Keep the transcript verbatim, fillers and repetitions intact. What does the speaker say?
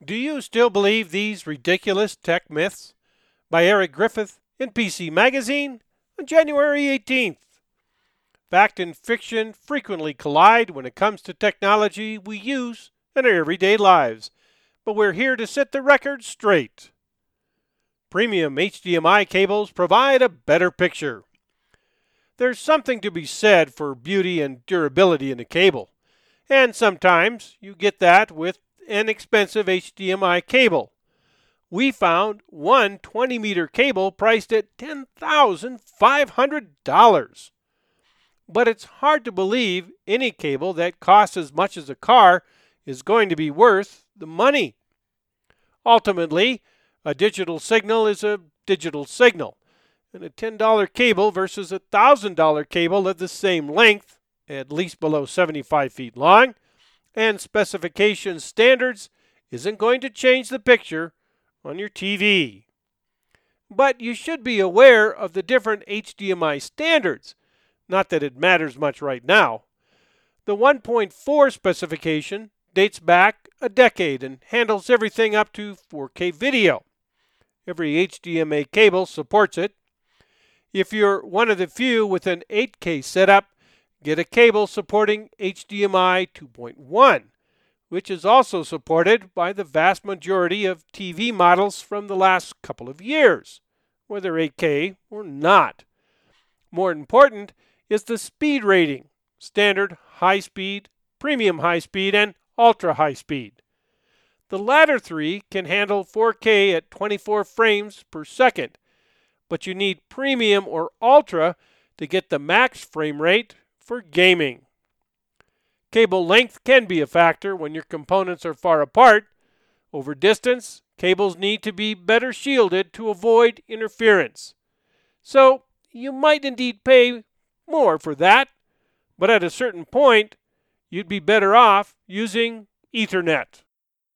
Do you still believe these ridiculous tech myths? By Eric Griffith in P C Magazine on January eighteenth. Fact and fiction frequently collide when it comes to technology we use in our everyday lives, but we're here to set the record straight. Premium H D M I cables provide a better picture. There's something to be said for beauty and durability in a cable, and sometimes you get that with an expensive H D M I cable. We found one twenty meter cable priced at ten thousand five hundred dollars. But it's hard to believe any cable that costs as much as a car is going to be worth the money. Ultimately, a digital signal is a digital signal, and a ten dollar cable versus a one thousand dollar cable of the same length, at least below seventy-five feet long, and specification standards isn't going to change the picture on your T V. But you should be aware of the different H D M I standards, not that it matters much right now. The one point four specification dates back a decade and handles everything up to four K video. Every H D M I cable supports it. If you're one of the few with an eight K setup, get a cable supporting H D M I two point one, which is also supported by the vast majority of T V models from the last couple of years, whether eight K or not. More important is the speed rating: standard, high speed, premium high speed, and ultra high speed. The latter three can handle four K at twenty-four frames per second, but you need premium or ultra to get the max frame rate for gaming. Cable length can be a factor when your components are far apart. Over distance, cables need to be better shielded to avoid interference. So you might indeed pay more for that, but at a certain point, you'd be better off using Ethernet.